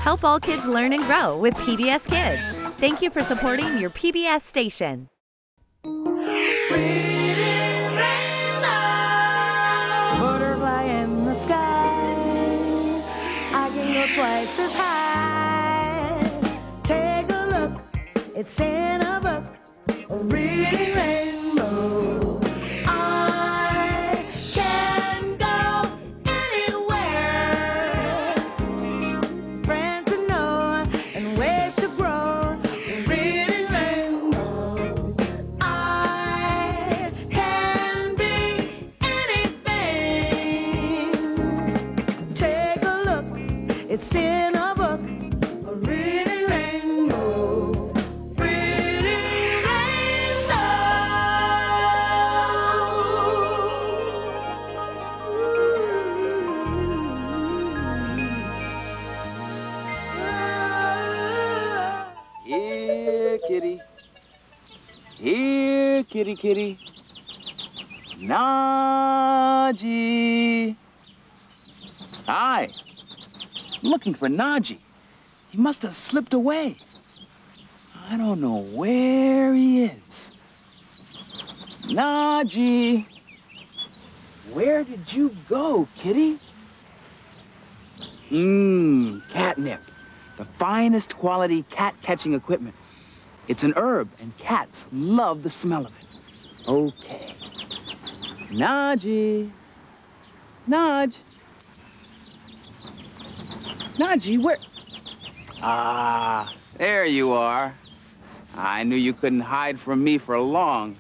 Help all kids learn and grow with PBS Kids. Thank you for supporting your PBS station. Butterfly in the sky, I can go twice as high. Take a look, it's in a book, a reading rainbow. I can go anywhere. Friends to know and ways to grow, a reading rainbow. I can be anything. Take a look, it's in a book, a reading rainbow. Reading rainbow. Here, kitty. Here, kitty, kitty. Naji. Hi. I'm looking for Naji. He must have slipped away. I don't know where he is. Naji. Where did you go, kitty? Catnip. The finest quality cat-catching equipment. It's an herb, and cats love the smell of it. Okay. Naji. Naj. Naji, where? Ah, there you are. I knew you couldn't hide from me for long.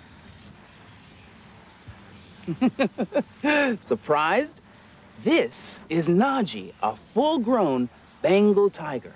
Surprised? This is Naji, a full-grown Bengal tiger.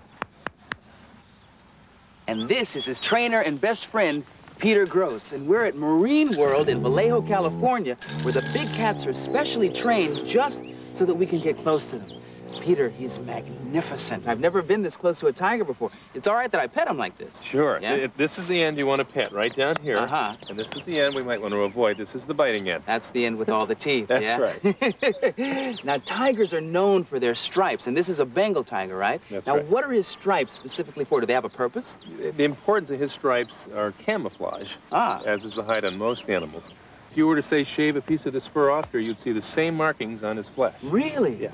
And this is his trainer and best friend, Peter Gross. And we're at Marine World in Vallejo, California, where the big cats are specially trained just so that we can get close to them. Peter, he's magnificent. I've never been this close to a tiger before. It's all right that I pet him like this. Sure. Yeah? This is the end you want to pet, right down here. Uh-huh. And this is the end we might want to avoid. This is the biting end. That's the end with all the teeth. That's yeah? right. Now, tigers are known for their stripes, and this is a Bengal tiger, right? That's now, right. what are his stripes specifically for? Do they have a purpose? The importance of his stripes are camouflage, as is the hide on most animals. If you were to, say, shave a piece of this fur off here, you'd see the same markings on his flesh. Really? Yeah.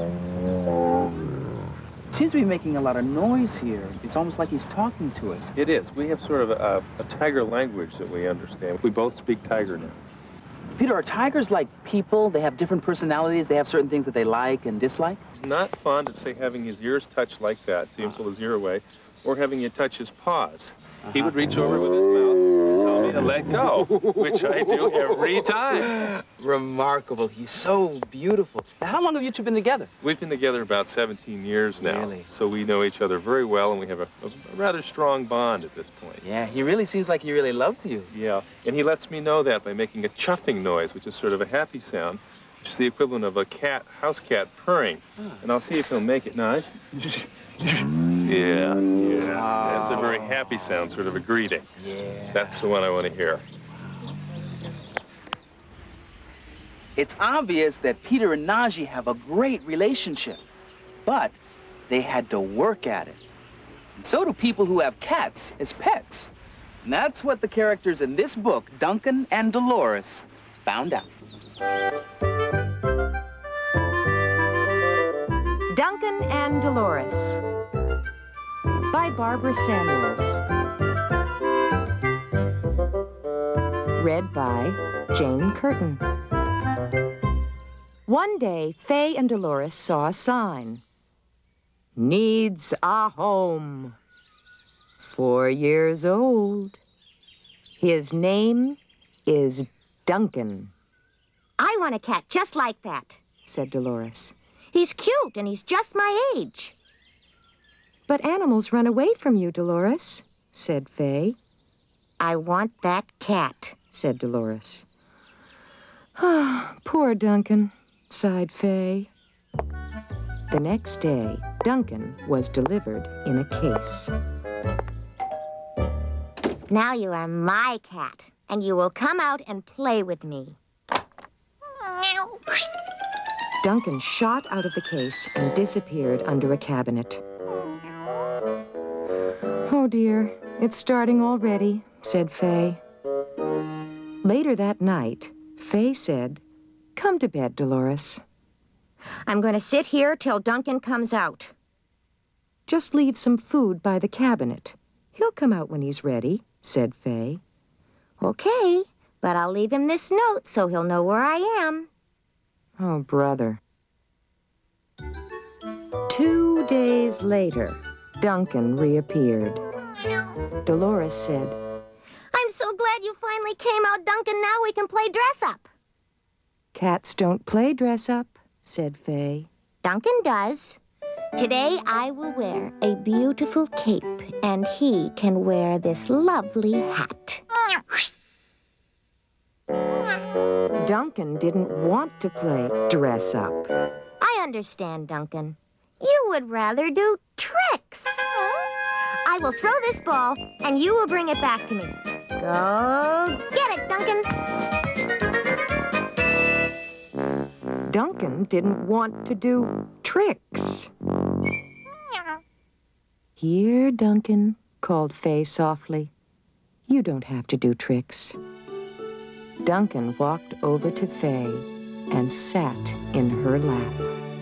Seems to be making a lot of noise here. It's almost like he's talking to us. It is. We have sort of a tiger language that we understand. We both speak tiger now. Peter, are tigers like people? They have different personalities. They have certain things that they like and dislike? He's not fond of, say, having his ears touched like that, so you can pull his ear away, or having you touch his paws. He would reach over with his mouth and tell me to let go, which I do every time. Remarkable. He's so beautiful. Now, how long have you two been together? We've been together about 17 years now. Really? So we know each other very well, and we have a rather strong bond at this point. Yeah, he really seems like he really loves you. Yeah, and he lets me know that by making a chuffing noise, which is sort of a happy sound, which is the equivalent of a house cat purring. And I'll see if he'll make it. Now, yeah. That's a very happy sound, sort of a greeting. Yeah. That's the one I want to hear. It's obvious that Peter and Naji have a great relationship, but they had to work at it. And so do people who have cats as pets. And that's what the characters in this book, Duncan and Dolores, found out. Duncan and Dolores by Barbara Samuels. Read by Jane Curtin. One day, Fay and Dolores saw a sign. Needs a home. 4 years old. His name is Duncan. I want a cat just like that, said Dolores. He's cute and he's just my age. But animals run away from you, Dolores, said Fay. I want that cat, said Dolores. Ah, poor Duncan, sighed Fay. The next day, Duncan was delivered in a case. Now you are my cat, and you will come out and play with me. Duncan shot out of the case and disappeared under a cabinet. "Oh, dear, it's starting already," said Fay. Later that night, Fay said, "Come to bed, Dolores. I'm going to sit here till Duncan comes out." Just leave some food by the cabinet. He'll come out when he's ready," said Fay. Okay, but I'll leave him this note so he'll know where I am. Oh, brother. 2 days later, Duncan reappeared. Dolores said, I'm so glad you finally came out, Duncan. Now we can play dress-up. "Cats don't play dress-up," said Fay. Duncan does. Today I will wear a beautiful cape, and he can wear this lovely hat. Duncan didn't want to play dress-up. I understand, Duncan. You would rather do tricks. I will throw this ball, and you will bring it back to me. Go get it, Duncan. Duncan didn't want to do tricks. "Here, Duncan," called Fay softly. "You don't have to do tricks." Duncan walked over to Fay and sat in her lap.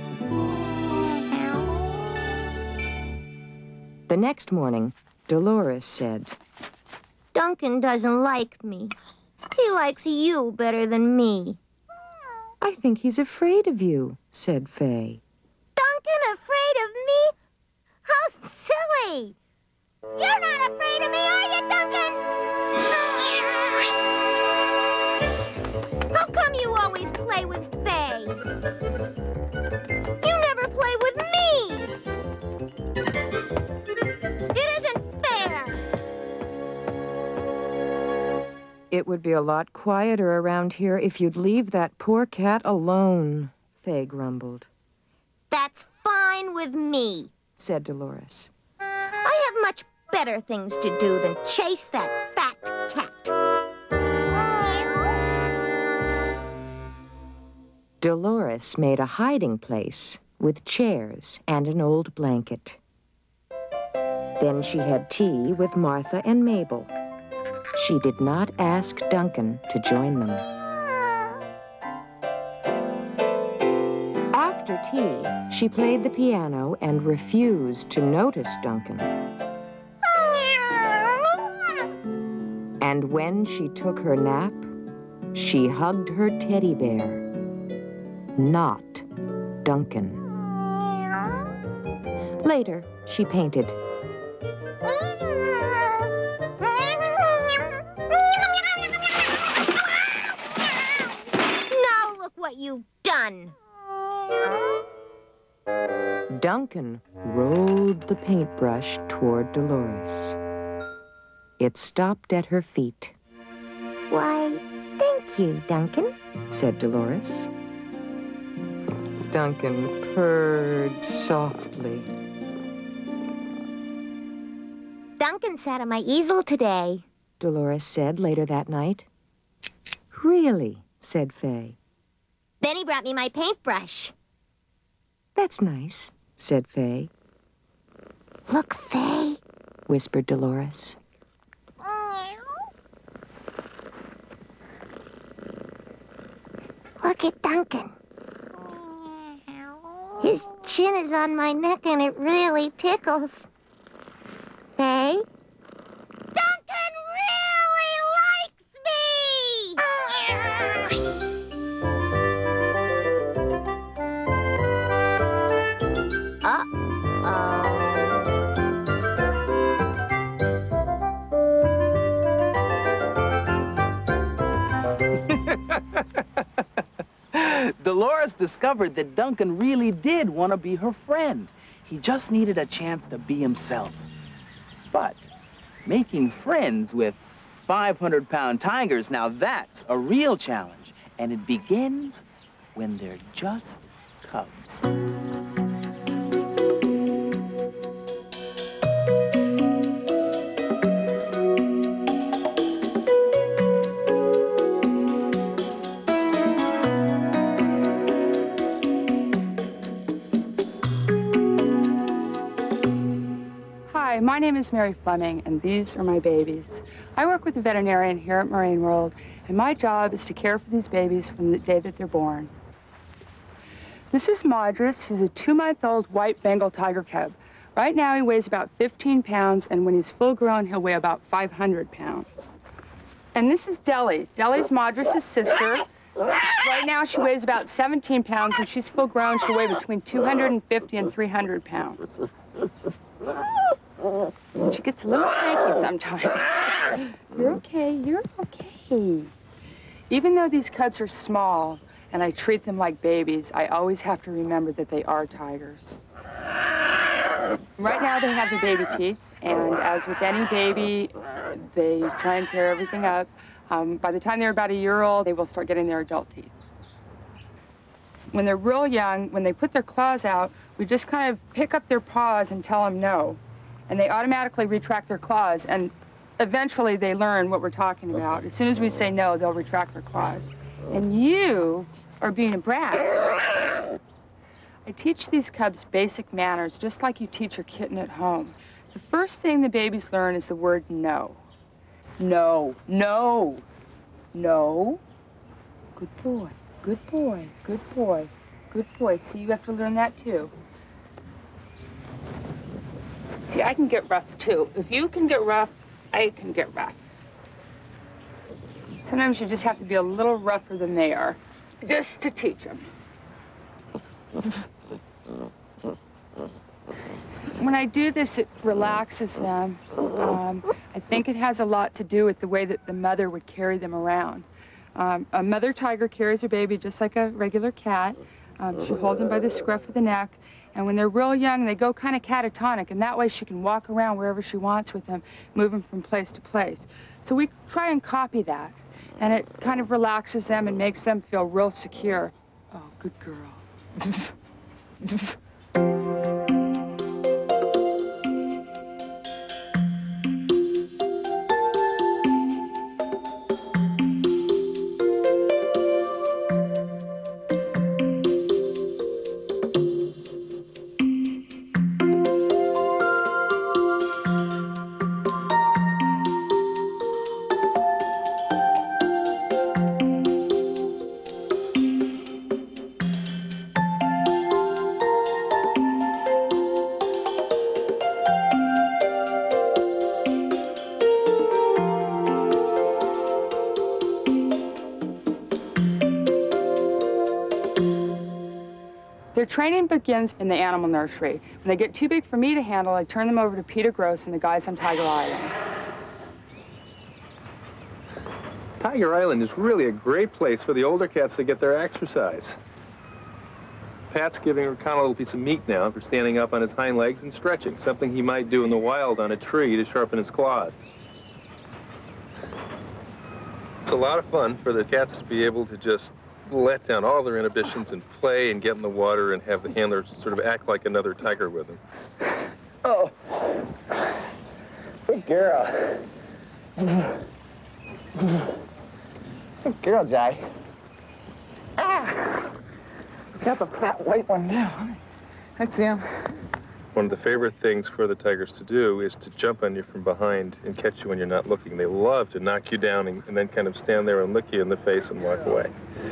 The next morning, Dolores said, Duncan doesn't like me. He likes you better than me. "I think he's afraid of you," said Fay. Duncan afraid of me? How silly! You're not afraid of me, are you, Duncan? How come you always play with Fay? You never play with me! It isn't fair! "It would be a lot quieter around here if you'd leave that poor cat alone," Fay grumbled. That's fine with me. Said Dolores. I have much better things to do than chase that fat cat. Dolores made a hiding place with chairs and an old blanket. Then she had tea with Martha and Mabel. She did not ask Duncan to join them. After tea, she played the piano and refused to notice Duncan. And when she took her nap, she hugged her teddy bear, not Duncan. Later, she painted. Now look what you've done. Duncan rolled the paintbrush toward Dolores. It stopped at her feet. Why, thank you, Duncan, said Dolores. Duncan purred softly. Duncan sat on my easel today, Dolores said later that night. Really, said Fay. Then he brought me my paintbrush. That's nice, said Fay. Look, Fay, whispered Dolores. Look at Duncan. His chin is on my neck and it really tickles. Fay? Duncan really likes me! Uh-oh. Dolores discovered that Duncan really did want to be her friend. He just needed a chance to be himself. But making friends with 500-pound tigers, now that's a real challenge. And it begins when they're just cubs. Hi, my name is Mary Fleming, and these are my babies. I work with a veterinarian here at Marine World, and my job is to care for these babies from the day that they're born. This is Madras. He's a 2-month-old white Bengal tiger cub. Right now, he weighs about 15 pounds, and when he's full grown, he'll weigh about 500 pounds. And this is Deli. Deli's Madras' sister. Right now, she weighs about 17 pounds. When she's full grown, she'll weigh between 250 and 300 pounds. She gets a little cranky sometimes. You're okay, you're okay. Even though these cubs are small and I treat them like babies, I always have to remember that they are tigers. Right now they have the baby teeth, and as with any baby, they try and tear everything up. By the time they're about a year old, they will start getting their adult teeth. When they're real young, when they put their claws out, we just kind of pick up their paws and tell them no. And they automatically retract their claws, and eventually they learn what we're talking about. As soon as we say no, they'll retract their claws. And you are being a brat. I teach these cubs basic manners, just like you teach your kitten at home. The first thing the babies learn is the word no. No, no, no. Good boy, good boy, good boy, good boy. See, you have to learn that too. See, I can get rough too. If you can get rough, I can get rough. Sometimes you just have to be a little rougher than they are, just to teach them. When I do this, it relaxes them. I think it has a lot to do with the way that the mother would carry them around. A mother tiger carries her baby just like a regular cat. She'll hold them by the scruff of the neck. And when they're real young, they go kind of catatonic, and that way she can walk around wherever she wants with them, move them from place to place. So we try and copy that, and it kind of relaxes them and makes them feel real secure. Oh, good girl. Their training begins in the animal nursery. When they get too big for me to handle, I turn them over to Peter Gross and the guys on Tiger Island. Tiger Island is really a great place for the older cats to get their exercise. Pat's giving Rakan a little piece of meat now for standing up on his hind legs and stretching, something he might do in the wild on a tree to sharpen his claws. It's a lot of fun for the cats to be able to just let down all their inhibitions and play and get in the water and have the handler sort of act like another tiger with them. Oh, good girl. Good girl, Jai. Ah, got the fat white one too. Hi, Sam. One of the favorite things for the tigers to do is to jump on you from behind and catch you when you're not looking. They love to knock you down and then kind of stand there and lick you in the face and walk away.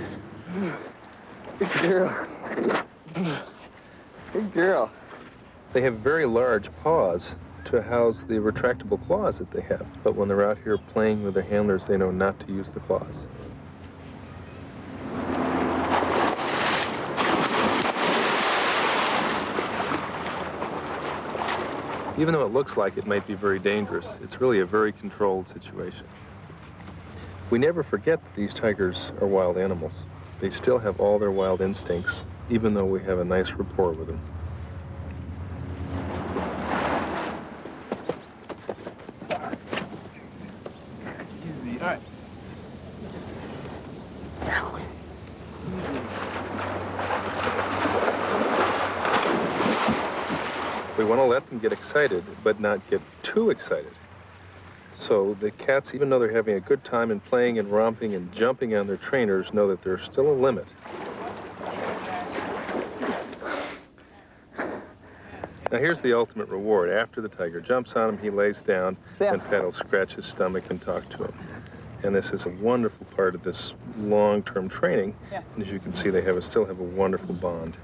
Good girl. Good girl. They have very large paws to house the retractable claws that they have, but when they're out here playing with their handlers, they know not to use the claws. Even though it looks like it might be very dangerous, it's really a very controlled situation. We never forget that these tigers are wild animals. They still have all their wild instincts, even though we have a nice rapport with them. Easy. All right. We want to let them get excited, but not get too excited. So the cats, even though they're having a good time and playing and romping and jumping on their trainers, know that there's still a limit. Now here's the ultimate reward. After the tiger jumps on him, he lays down and Pat will scratch his stomach and talk to him. And this is a wonderful part of this long-term training. And as you can see, they still have a wonderful bond.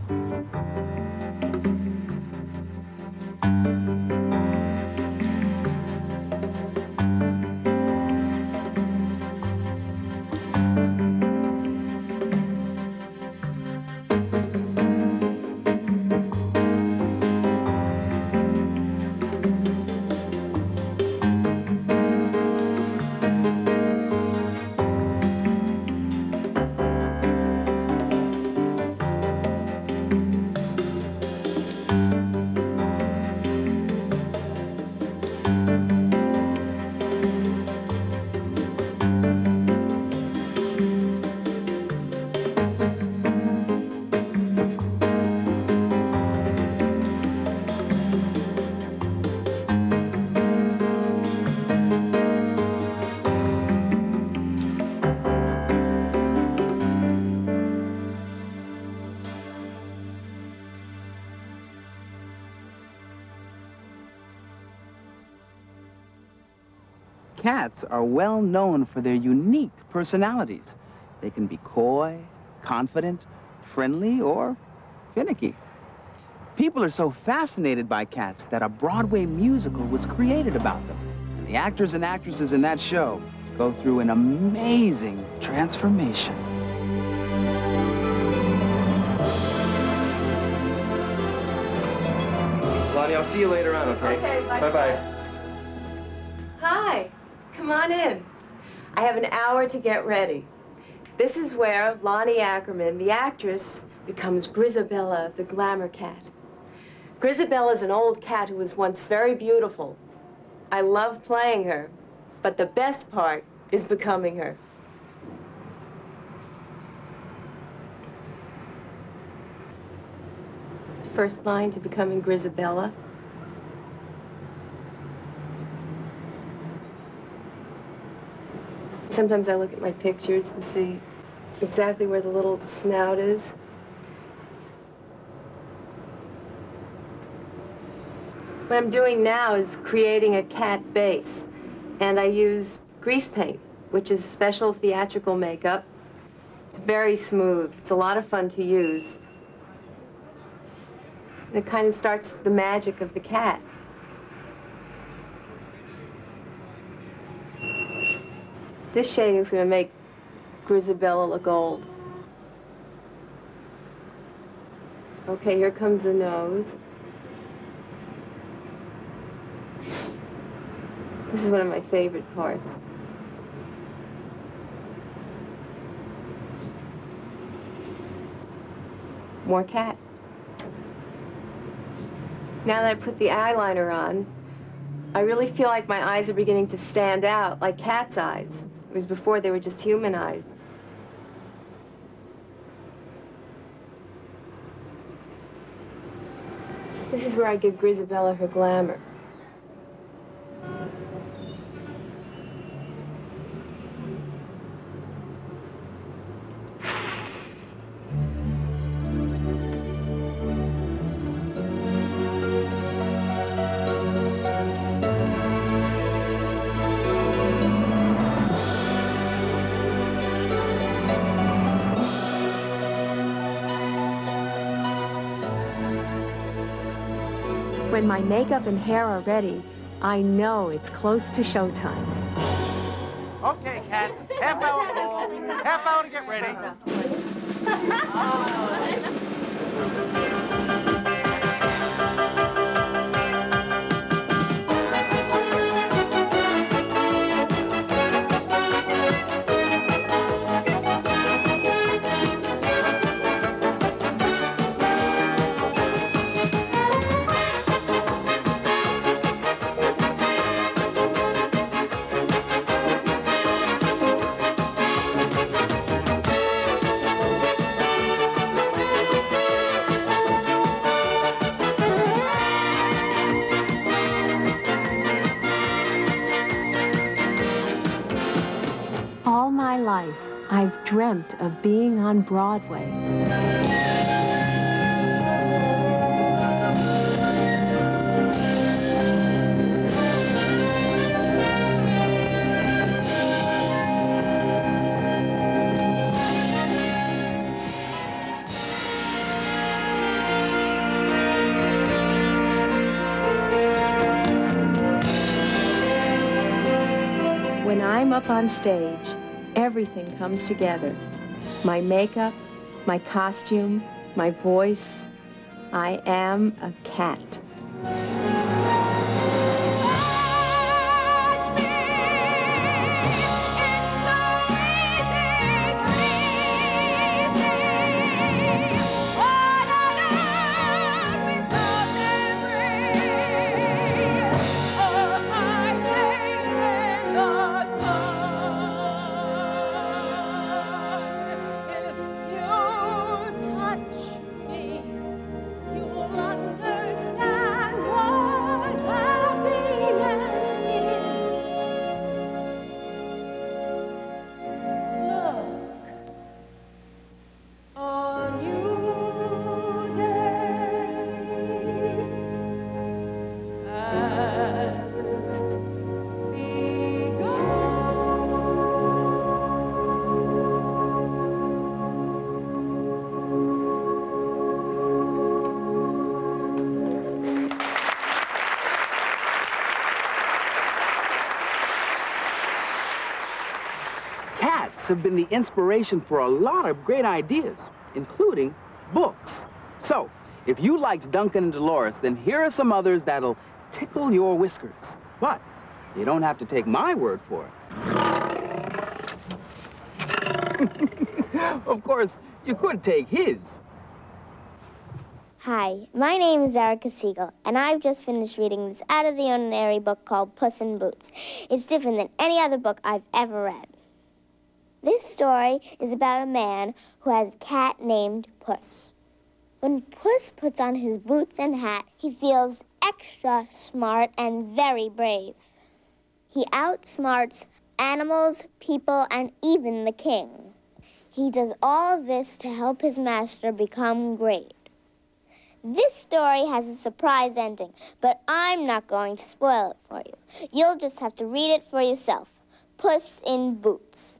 Cats are well known for their unique personalities. They can be coy, confident, friendly, or finicky. People are so fascinated by cats that a Broadway musical was created about them. And the actors and actresses in that show go through an amazing transformation. Lonnie, I'll see you later on, okay? Okay, Bye-bye. Hi, come on in. I have an hour to get ready. This is where Lonnie Ackerman, the actress, becomes Grizabella, the glamour cat. Grizabella is an old cat who was once very beautiful. I love playing her, but the best part is becoming her. First line to becoming Grizabella. Sometimes I look at my pictures to see exactly where the little snout is. What I'm doing now is creating a cat base, and I use grease paint, which is special theatrical makeup. It's very smooth. It's a lot of fun to use. It kind of starts the magic of the cat. This shading is going to make Grizabella look old. Okay, here comes the nose. This is one of my favorite parts. More cat. Now that I put the eyeliner on, I really feel like my eyes are beginning to stand out like cat's eyes, whereas before they were just human eyes. This is where I give Grizabella her glamour. When my makeup and hair are ready, I know it's close to showtime. Okay, cats, half hour ball, half hour to get ready. All my life, I've dreamt of being on Broadway. I'm up on stage, everything comes together. My makeup, my costume, my voice. I am a cat. Cats have been the inspiration for a lot of great ideas, including books. So, if you liked Duncan and Dolores, then here are some others that'll tickle your whiskers. But you don't have to take my word for it. Of course, you could take his. Hi, my name is Erica Siegel, and I've just finished reading this out-of-the-ordinary book called Puss in Boots. It's different than any other book I've ever read. This story is about a man who has a cat named Puss. When Puss puts on his boots and hat, he feels extra smart and very brave. He outsmarts animals, people, and even the king. He does all of this to help his master become great. This story has a surprise ending, but I'm not going to spoil it for you. You'll just have to read it for yourself. Puss in Boots.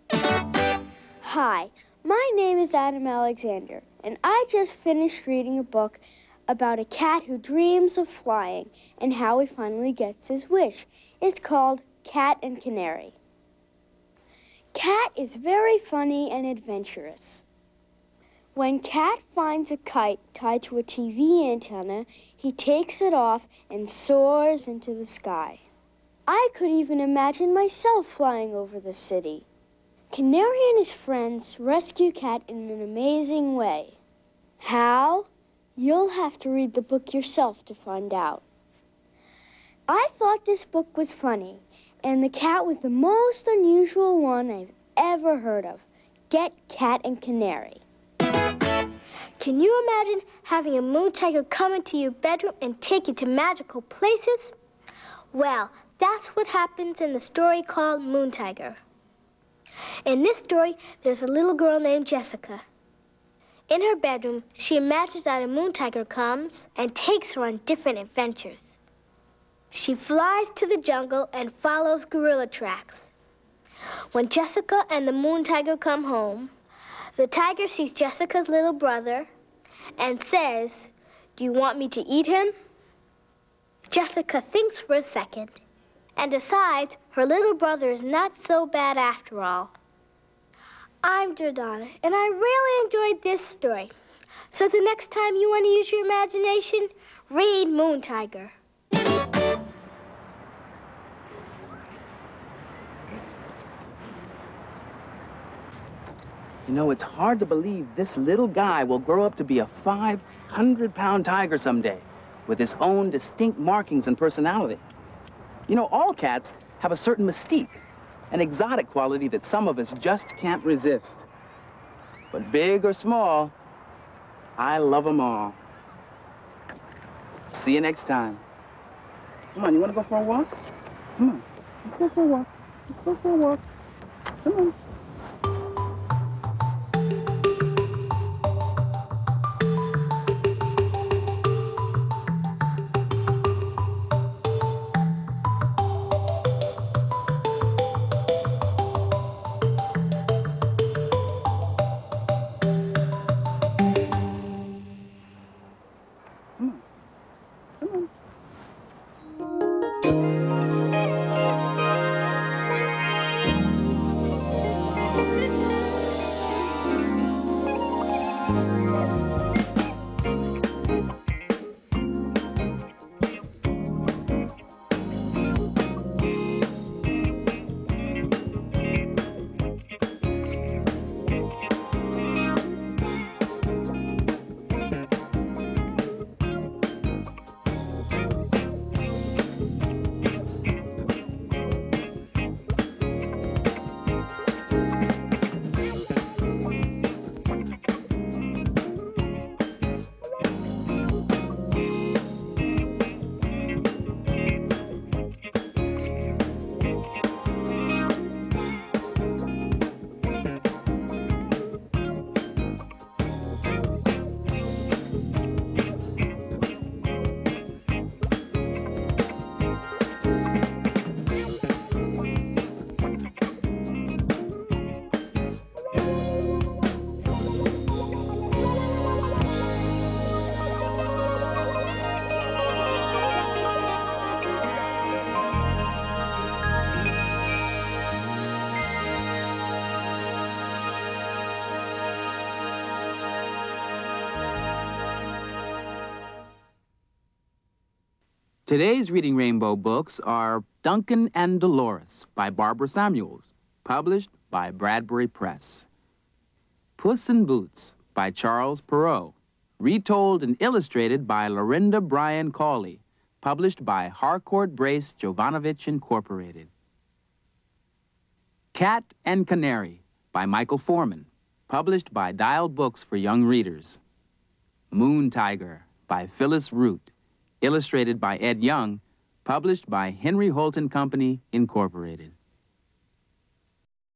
Hi, my name is Adam Alexander, and I just finished reading a book about a cat who dreams of flying and how he finally gets his wish. It's called Cat and Canary. Cat is very funny and adventurous. When Cat finds a kite tied to a TV antenna, he takes it off and soars into the sky. I could even imagine myself flying over the city. Canary and his friends rescue Cat in an amazing way. How? You'll have to read the book yourself to find out. I thought this book was funny, and the cat was the most unusual one I've ever heard of. Get Cat and Canary. Can you imagine having a moon tiger come into your bedroom and take you to magical places? Well, that's what happens in the story called Moon Tiger. In this story, there's a little girl named Jessica. In her bedroom, she imagines that a moon tiger comes and takes her on different adventures. She flies to the jungle and follows gorilla tracks. When Jessica and the moon tiger come home, the tiger sees Jessica's little brother and says, "Do you want me to eat him?" Jessica thinks for a second and decides her little brother is not so bad after all. I'm Jordana, and I really enjoyed this story. So the next time you want to use your imagination, read Moon Tiger. You know, it's hard to believe this little guy will grow up to be a 500-pound tiger someday with his own distinct markings and personality. You know, all cats have a certain mystique, an exotic quality that some of us just can't resist. But big or small, I love them all. See you next time. Come on, you want to go for a walk? Come on, let's go for a walk. Let's go for a walk. Come on. Today's Reading Rainbow books are Duncan and Dolores by Barbara Samuels, published by Bradbury Press. Puss in Boots by Charles Perrault, retold and illustrated by Lorinda Bryan Cawley, published by Harcourt Brace Jovanovich Incorporated. Cat and Canary by Michael Foreman, published by Dial Books for Young Readers. Moon Tiger by Phyllis Root, illustrated by Ed Young, published by Henry Holt & Company, Incorporated.